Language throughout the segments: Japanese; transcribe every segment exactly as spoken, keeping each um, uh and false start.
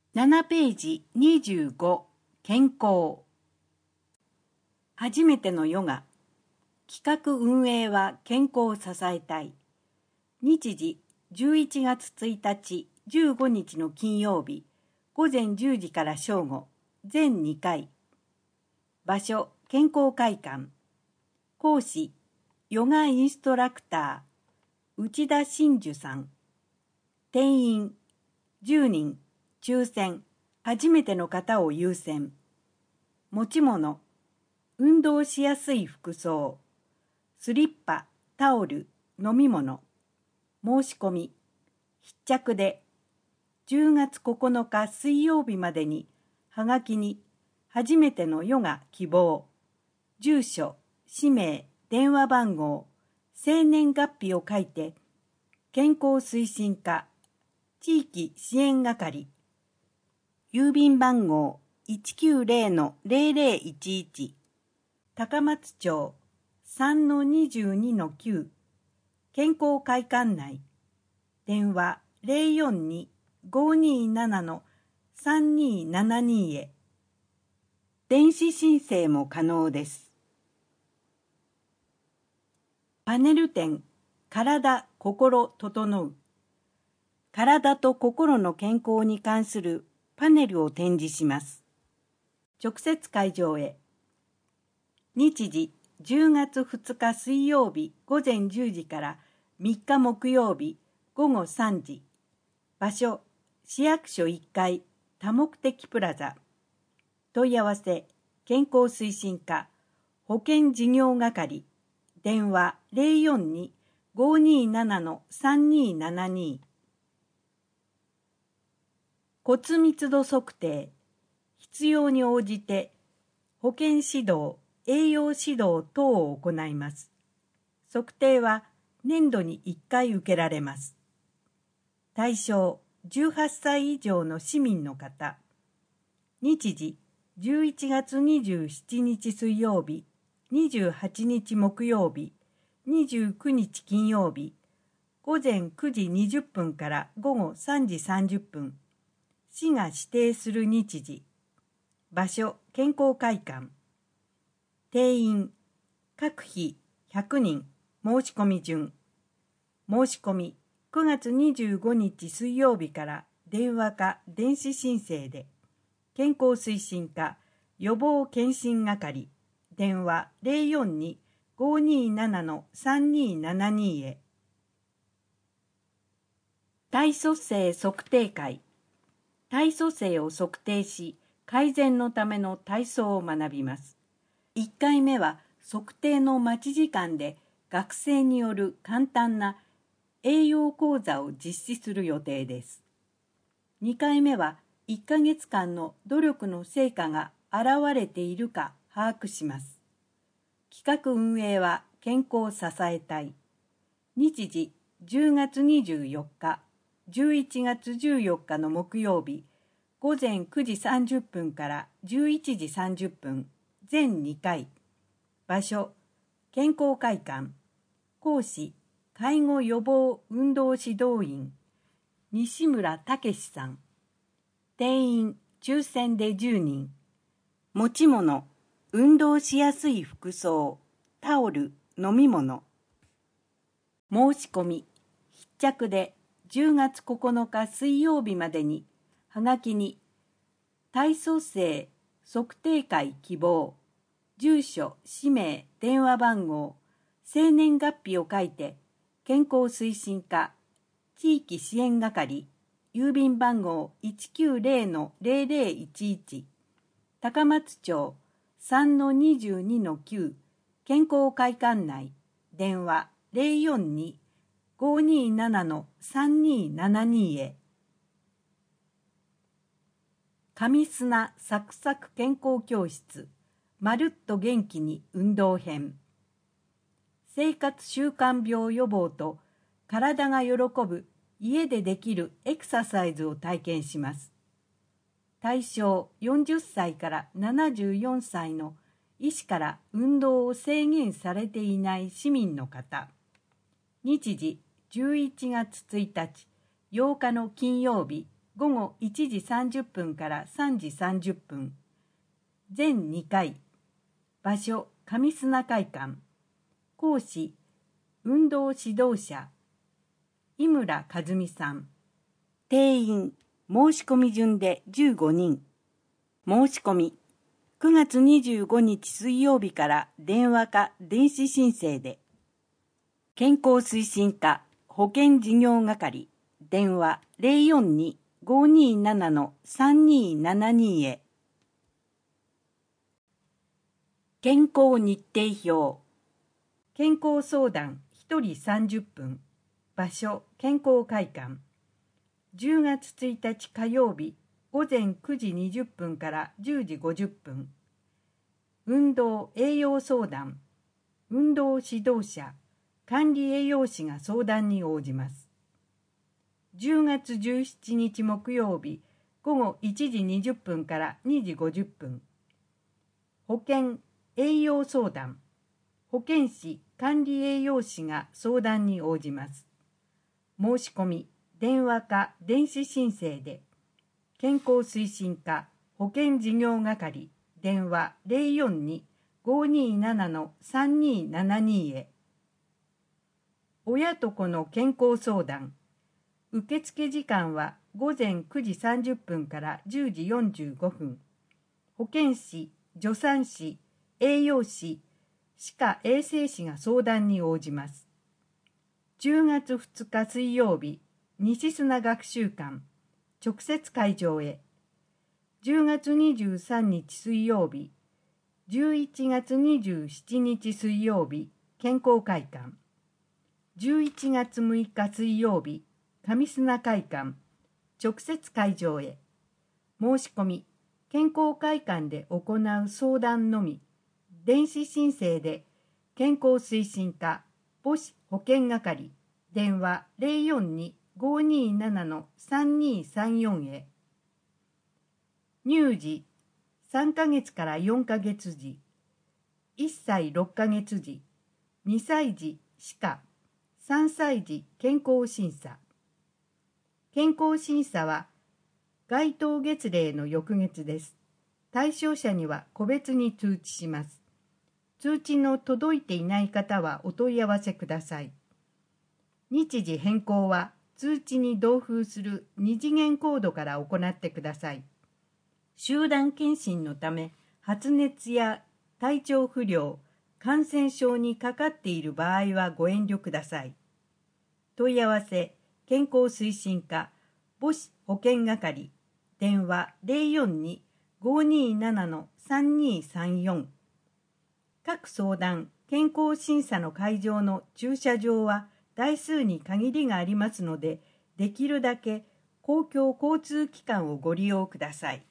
ななページにじゅうご、健康。初めてのヨガ。企画運営は健康を支えたい。日時じゅういちがつついたち、じゅうごにちの金曜日、午前じゅうじから正午、全にかい。場所、健康会館。講師、ヨガインストラクター、内田真珠さん。定員、じゅうにん、抽選、初めての方を優先。持ち物、運動しやすい服装、スリッパ、タオル、飲み物。申し込み、必着で、じゅうがつここのか水曜日までに、はがきに、初めてのヨガ希望、住所、氏名、電話番号、生年月日を書いて、健康推進課、地域支援係、郵便番号 いちきゅうぜろのぜろぜろいちいち、高松町 さんのにじゅうにのきゅう、健康会館内、電話 ゼロよんに ごーにーななのさんにーななに へ。電子申請も可能です。パネル展、体、心整う。体と心の健康に関するパネルを展示します。直接会場へ。日時じゅうがつふつか水曜日午前じゅうじからみっか木曜日午後さんじ。場所、市役所いっかい多目的プラザ。問い合わせ、健康推進課、保健事業係、電話 ゼロよんに ごーにーななのさんにーななに。骨密度測定、必要に応じて保健指導、栄養指導等を行います。測定は年度にいっかい受けられます。対象、じゅうはっさい以上の市民の方。日時、じゅういちがつにじゅうしちにち水曜日、にじゅうはちにち木曜日、にじゅうくにち金曜日、午前くじにじゅっぷんから午後さんじさんじゅっぷん。市が指定する日時。場所、健康会館。定員、各日ひゃくにん、申し込み順。申し込み、くがつにじゅうごにち水曜日から電話か電子申請で、健康推進課、予防検診係、電話 ゼロよんに ごーにーななのさんにーななに へ。体組成測定会。体組成を測定し、改善のための体操を学びます。いっかいめは測定の待ち時間で学生による簡単な栄養講座を実施する予定です。にかいめはいっかげつかんの努力の成果が現れているか把握します。企画運営は健康を支えたい。日時じゅうがつにじゅうよっか、じゅういちがつじゅうよっかの木曜日、午前くじさんじゅっぷんからじゅういちじさんじゅっぷん、全にかい。場所、健康会館。講師、介護予防運動指導員、西村武さん。定員、抽選でじゅうにん。持ち物、運動しやすい服装、タオル、飲み物。申し込み、必着でじゅうがつここのか水曜日までに、はがきに、体組成測定会希望、住所、氏名、電話番号、生年月日を書いて、健康推進課、地域支援係、郵便番号 いちきゅうぜろのぜろぜろいちいち、高松町 さんのにじゅうにのきゅう、健康会館内、電話 ゼロよんに ごーにーななのさんにーななに へ。神砂サクサク健康教室、まるっと元気に運動編。生活習慣病予防と体が喜ぶ家でできるエクササイズを体験します。対象よんじゅっさいからななじゅうよんさいの医師から運動を制限されていない市民の方。日時じゅういちがつついたち、ようかの金曜日ごごいちじさんじゅっぷんからさんじさんじゅっぷん。全にかい。場所、上砂会館。講師、運動指導者、井村和美さん。定員、申し込み順でじゅうごにん。申し込み、くがつにじゅうごにち水曜日から電話か電子申請で。健康推進課保健事業係電話 ゼロよんに ごーにーなな さんにーななに へ。健康日程表。健康相談ひとりさんじゅっぷん。場所健康会館。じゅうがつついたち火曜日ごぜんくじにじゅっぷんからじゅうじごじゅっぷん。運動栄養相談。運動指導者管理栄養士が相談に応じます。じゅうがつじゅうしちにち木曜日ごごいちじにじゅっぷんからにじごじゅっぷん。保健栄養相談。保健師管理栄養士が相談に応じます。申し込み電話か電子申請で。健康推進課保健事業係電話 ゼロよんに ごーにーなな さんにーななに へ。親と子の健康相談。受付時間はごぜんくじさんじゅっぷんからじゅうじよんじゅうごふん。保健師、助産師、栄養士、歯科衛生士が相談に応じます。じゅうがつふつか水曜日、西砂学習館、直接会場へ。じゅうがつにじゅうさんにち水曜日、じゅういちがつにじゅうしちにち水曜日、健康会館。じゅういちがつむいか水曜日、上砂会館、直接会場へ。申し込み、健康会館で行う相談のみ、電子申請で、健康推進課、母子保健係、電話 ゼロよんに ごーにーなな さんにーさんよん へ。乳児、さんかげつからよんかげつ児、いっさいろっかげつ児、にさい児歯科、さんさい児健康審査。健康審査は該当月齢の翌月です。対象者には個別に通知します。通知の届いていない方はお問い合わせください。日時変更は通知に同封する二次元コードから行ってください。集団検診のため発熱や体調不良、感染症にかかっている場合はご遠慮ください。問い合わせ、健康推進課、母子保健係、電話 ゼロよんに ごーにーなな さんにーさんよん。各相談、健康審査の会場の駐車場は台数に限りがありますので、できるだけ公共交通機関をご利用ください。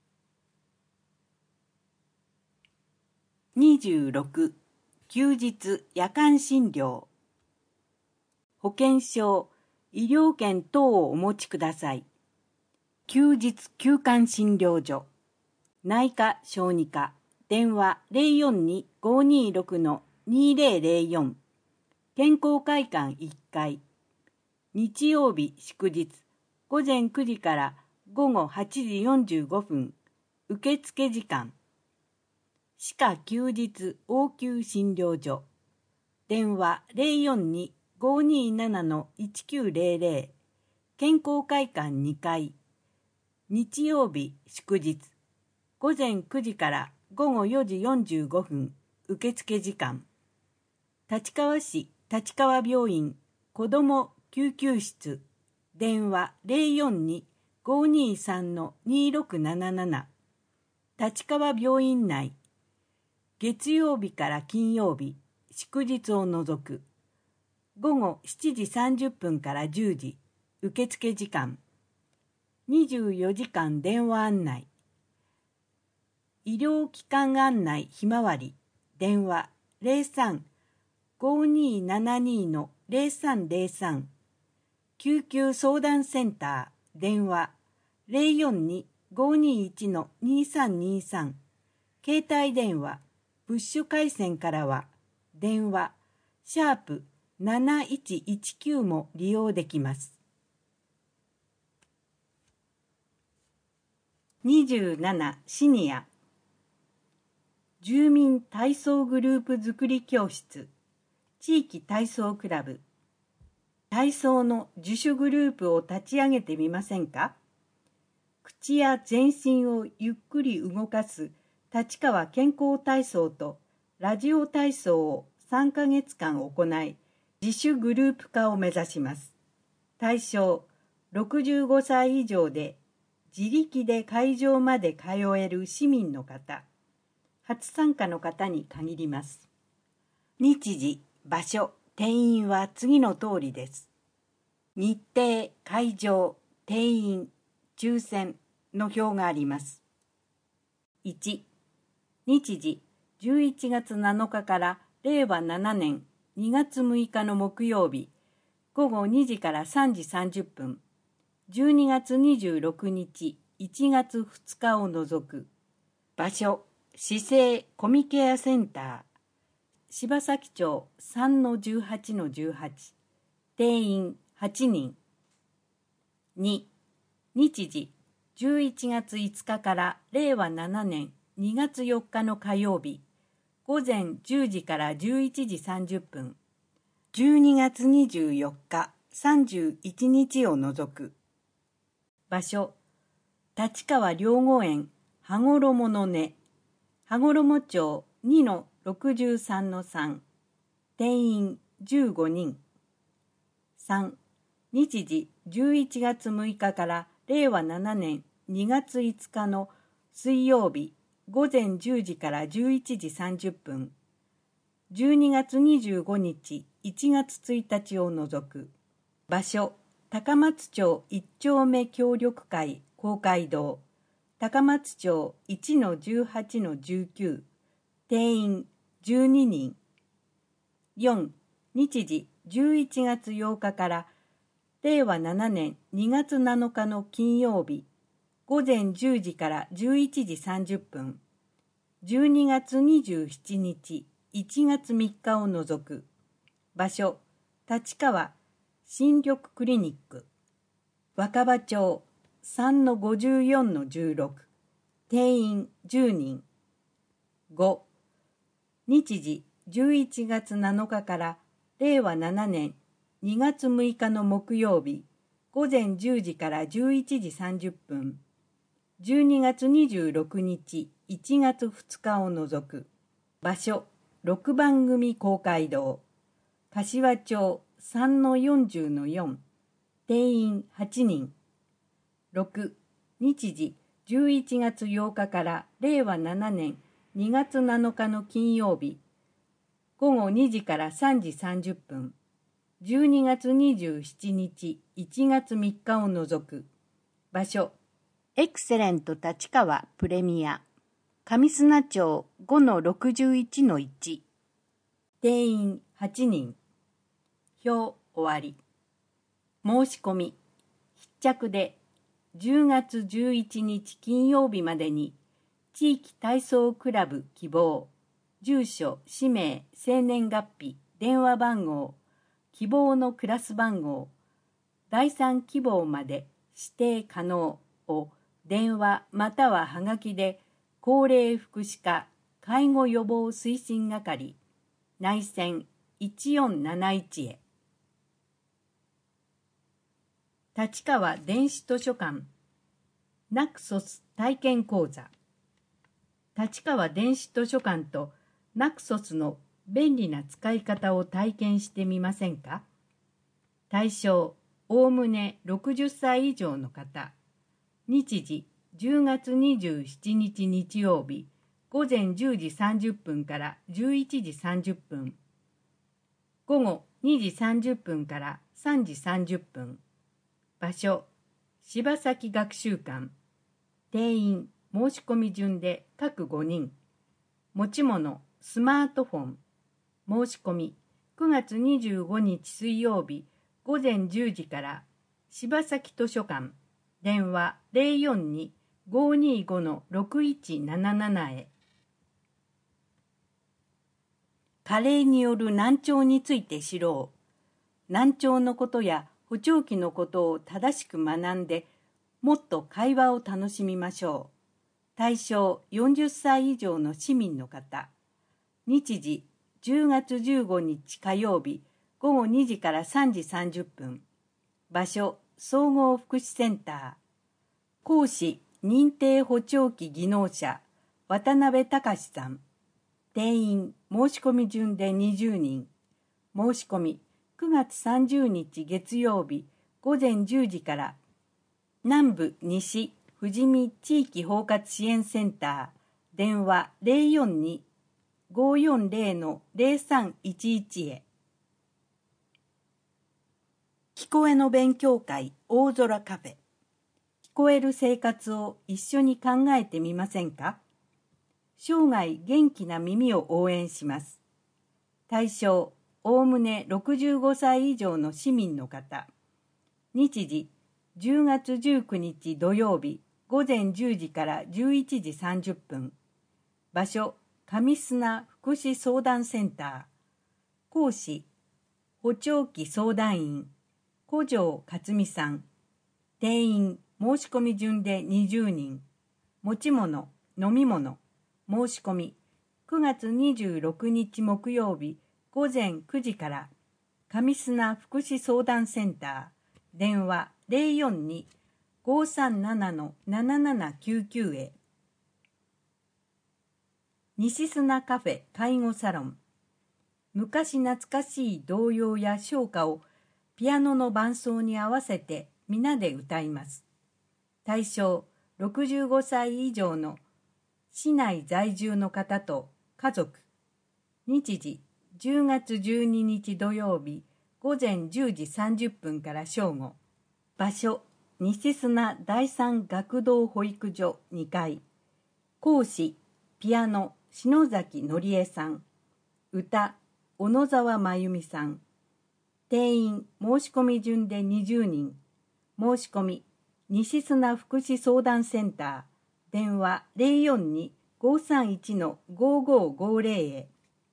にじゅうろく、休日夜間診療。保険証、医療券等をお持ちください。休日休館診療所。内科小児科。電話 ゼロよんに ごーにーろく にーぜろぜろよん。健康会館いっかい。日曜日祝日。ごぜんくじからごごはちじよんじゅうごふん。受付時間。歯科休日応急診療所。電話 ゼロよんに ごーにーなな いちきゅうぜろぜろ。健康会館にかい。日曜日祝日。ごぜんくじからごごよじよんじゅうごふん。受付時間。立川市立川病院子ども救急室。電話 ゼロよんに ごーにーさん にーろくなななな。立川病院内。月曜日から金曜日、祝日を除く。ごごしちじさんじゅっぷんからじゅうじ。受付時間。にじゅうよじかん電話案内。医療機関案内ひまわり。電話 ゼロさん ごーにーななにー ゼロさんゼロさん。救急相談センター。電話 ゼロよんに ごーにーいち にーさんにーさん。携帯電話。プッシュ回線からは電話シャープなないちいちきゅうも利用できます。 にじゅうななシニア住民体操グループづくり教室地域体操クラブ体操の自主グループを立ち上げてみませんか？口や全身をゆっくり動かす立川健康体操とラジオ体操をさんかげつかん行い、自主グループ化を目指します。対象ろくじゅうごさい以上で自力で会場まで通える市民の方、初参加の方に限ります。日時、場所、定員は次の通りです。日程、会場、定員、抽選の表があります。いち、日時、じゅういちがつなのかかられいわななねんにがつむいかの木曜日、ごごにじからさんじさんじゅっぷん、じゅうにがつにじゅうろくにち、いちがつふつかを除く。場所、市政コミケアセンター、柴崎町 さんのじゅうはちのじゅうはち、定員はちにん。に、日時、じゅういちがついつかかられいわななねんにがつよっかの火曜日、ごぜんじゅうじからじゅういちじさんじゅっぷん、じゅうにがつにじゅうよっか、さんじゅういちにちを除く。場所、立川両御苑羽衣の音、羽衣町 にのろくじゅうさんのさん、定員じゅうごにん。さん、日時じゅういちがつむいかかられいわななねんにがついつかの水曜日、ごぜんじゅうじからじゅういちじさんじゅっぷん、じゅうにがつにじゅうごにち、いちがつついたちを除く。場所、高松町いっちょうめ協力会公会堂、高松町 いちのじゅうはちのじゅうきゅう、定員じゅうににん。よん、日時じゅういちがつようかかられいわななねんにがつなのかの金曜日、ごぜんじゅうじからじゅういちじさんじゅっぷん、じゅうにがつにじゅうしちにち、いちがつみっかを除く。場所、立川新緑クリニック、若葉町 さんのごじゅうよんのじゅうろく、定員じゅうにん。ご、日時じゅういちがつなのかかられいわななねんにがつむいかの木曜日、ごぜんじゅうじからじゅういちじさんじゅっぷん、じゅうにがつにじゅうろくにち、いちがつふつかを除く。場所、ろくばんぐみ公会堂、柏町 さんのよんじゅうのよん、定員はちにん。ろく、日時じゅういちがつようかかられいわななねんにがつなのかの金曜日、ごごにじからさんじさんじゅっぷん、じゅうにがつにじゅうしちにち、いちがつみっかを除く。場所、エクセレント立川プレミア、上砂町 ごのろくじゅういちのいち、定員はちにん。表終わり。申し込み、必着でじゅうがつじゅういちにち金曜日までに、地域体操クラブ希望、住所、氏名、生年月日、電話番号、希望のクラス番号、第三希望まで指定可能を電話またははがきで高齢福祉課介護予防推進係内線いちよんなないちへ。立川電子図書館ナクソス体験講座。立川電子図書館とナクソスの便利な使い方を体験してみませんか？対象、おおむねろくじゅっさい以上の方。日時、じゅうがつにじゅうしちにち日曜日、ごぜんじゅうじさんじゅっぷんからじゅういちじさんじゅっぷん。ごごにじさんじゅっぷんからさんじさんじゅっぷん。場所、柴崎学習館。定員、申し込み順で各ごにん。持ち物、スマートフォン。申し込み、くがつにじゅうごにち水曜日、ごぜんじゅうじから柴崎図書館、電話 ゼロよんに ごーにーご のろくいちなななな へ。加齢による難聴について知ろう。難聴のことや補聴器のことを正しく学んで、 もっと会話を楽しみましょう。対象よんじゅっさい以上の市民の方。日時じゅうがつじゅうごにち火曜日ごごにじからさんじさんじゅっぷん。場所総合福祉センター。講師認定補聴器技能者渡辺隆さん。定員申し込み順でにじゅうにん。申し込みくがつさんじゅうにち月曜日ごぜんじゅうじから。南部西富士見地域包括支援センター電話 ゼロよんに ごーよんゼロ ゼロさんいちいち へ。聞こえの勉強会大空カフェ。聞こえる生活を一緒に考えてみませんか？生涯元気な耳を応援します。対象おおむねろくじゅうごさい以上の市民の方。日時じゅうがつじゅうくにち土曜日ごぜんじゅうじからじゅういちじさんじゅっぷん。場所上砂福祉相談センター。講師補聴器相談員古城克美さん。定員申し込み順でにじゅうにん。持ち物飲み物申し込みくがつにじゅうろくにち木曜日ごぜんくじから。上砂福祉相談センター電話 ゼロよんに ごーさんなな ななななきゅうきゅう へ。西砂カフェ介護サロン。昔懐かしい童謡や唱歌をピアノの伴奏に合わせて皆で歌います。対象ろくじゅうごさい以上の市内在住の方と家族。日時じゅうがつじゅうににち土曜日ごぜんじゅうじさんじゅっぷんから正午。場所西砂第三学童保育所にかい。講師ピアノ篠崎のりえさん。歌小野沢真由美さん。定員申し込み順でにじゅうにん。申し込み西砂福祉相談センター電話 ゼロよんに ごーさんいち ごーごーごーゼロ へ。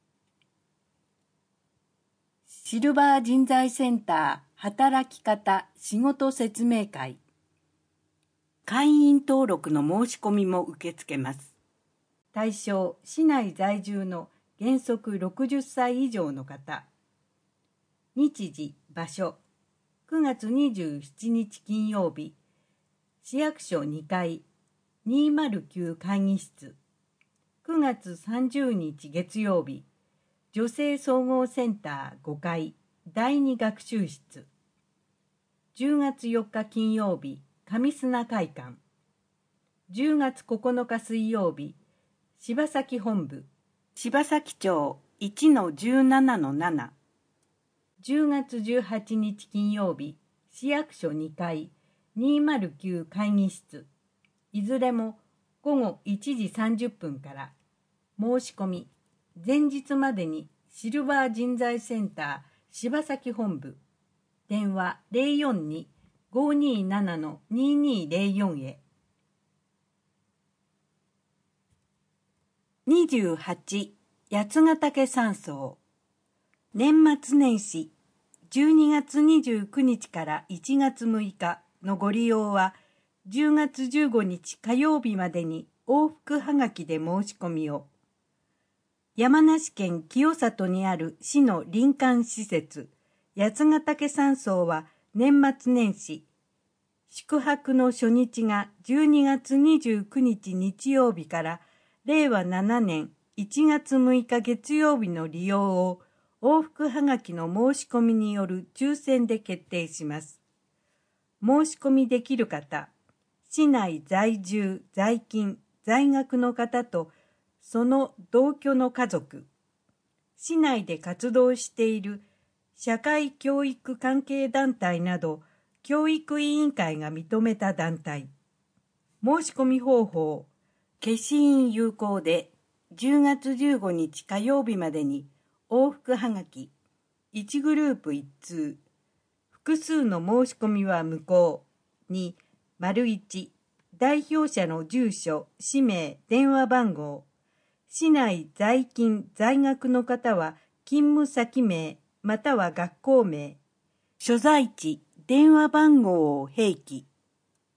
シルバー人材センター働き方仕事説明会。会員登録の申し込みも受け付けます。対象市内在住の原則ろくじゅっさい以上の方。日時場所くがつにじゅうしちにち金曜日市役所にかいにまるきゅう会議室。くがつさんじゅうにち月曜日女性総合センターごかいだいに学習室。じゅうがつよっか金曜日上砂会館。じゅうがつここのか水曜日柴崎本部柴崎町 いちのじゅうななのなな。じゅうがつじゅうはちにち金曜日市役所にかいにまるきゅう会議室。いずれもごごいちじさんじゅっぷんから。申し込み前日までにシルバー人材センター柴崎本部電話 ゼロよんに ごーにーなな にーにーゼロよん へ。にじゅうはち八ヶ岳山荘。年末年始じゅうにがつにじゅうくにちからいちがつむいかのご利用はじゅうがつじゅうごにち火曜日までに往復はがきで申し込みを。山梨県清里にある市の林間施設八ヶ岳山荘は年末年始宿泊の初日がじゅうにがつにじゅうくにち日曜日かられいわななねんいちがつむいか月曜日の利用を往復はがきの申し込みによる抽選で決定します。申し込みできる方、市内在住、在勤、在学の方とその同居の家族、市内で活動している社会教育関係団体など教育委員会が認めた団体。申し込み方法、消印有効でじゅうがつじゅうごにち火曜日までに往復はがきいちグループいち通、複数の申し込みは無効。に、丸いち、代表者の住所、氏名、電話番号。市内在勤、在学の方は勤務先名または学校名。所在地、電話番号を併記。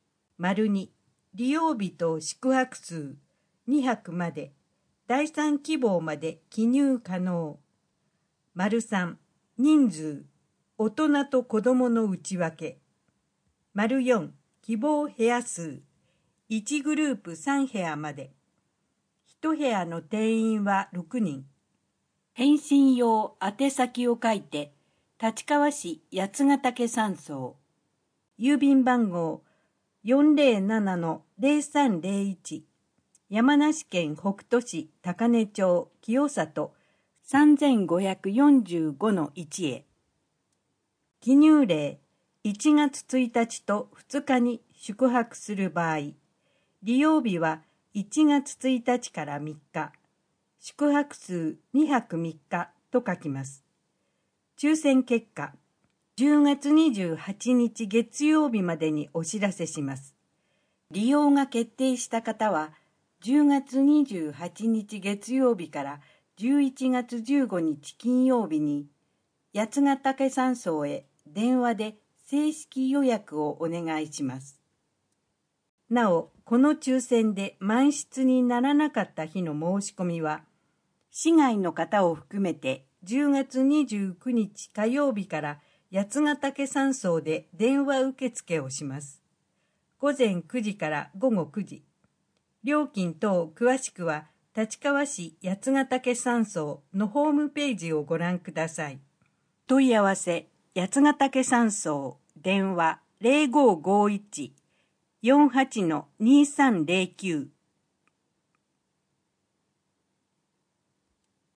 丸に、利用日と宿泊数にはくまで、第三希望まで記入可能。丸さん、人数、大人と子供の内訳。丸よん、希望部屋数、いちグループさん部屋まで。いち部屋の定員はろくにん。返信用宛先を書いて、立川市八ヶ岳山荘。郵便番号 よんぜろななのぜろさんぜろいち。山梨県北杜市高根町清里 さんぜんごひゃくよんじゅうごのいち へ。記入例、いちがつついたちとふつかに宿泊する場合、利用日はいちがつついたちからみっか、宿泊数にはくみっかと書きます。抽選結果、じゅうがつにじゅうはちにち月曜日までにお知らせします。利用が決定した方は、じゅうがつにじゅうはちにち月曜日からじゅういちがつじゅうごにち金曜日に、八ヶ岳山荘へ電話で正式予約をお願いします。なお、この抽選で満室にならなかった日の申し込みは、市外の方を含めてじゅうがつにじゅうくにち火曜日から八ヶ岳山荘で電話受付をします。ごぜんくじからごごくじ。料金等詳しくは立川市八ヶ岳山荘のホームページをご覧ください。問い合わせ、八ヶ岳山荘、電話 ぜろごごいち よんはちのにさんぜろきゅう